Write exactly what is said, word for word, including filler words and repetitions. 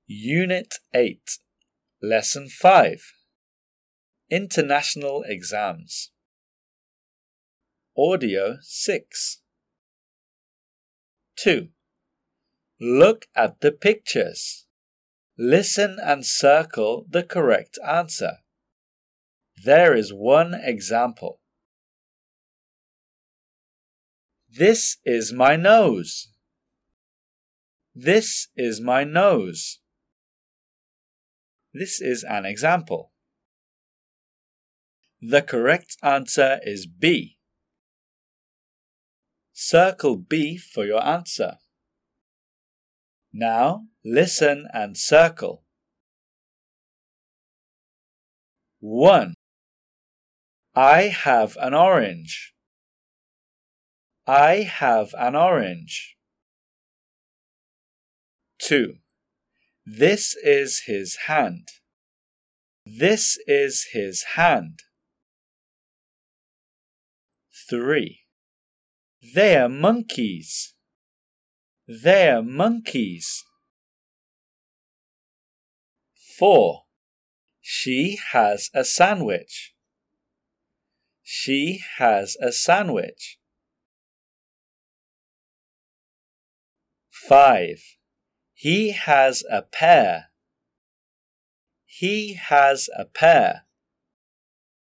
Unit eight, Lesson five, International Exams. Audio six. two. Look at the pictures. Listen and circle the correct answer. There is one example. This is my nose. This is my nose. This is an example. The correct answer is B. Circle B for your answer. Now listen and circle. one. I have an orange. I have an orange. two. This is his hand. This is his hand. three. They're monkeys. They're monkeys. four. She has a sandwich. She has a sandwich. five. He has a pear. He has a pear.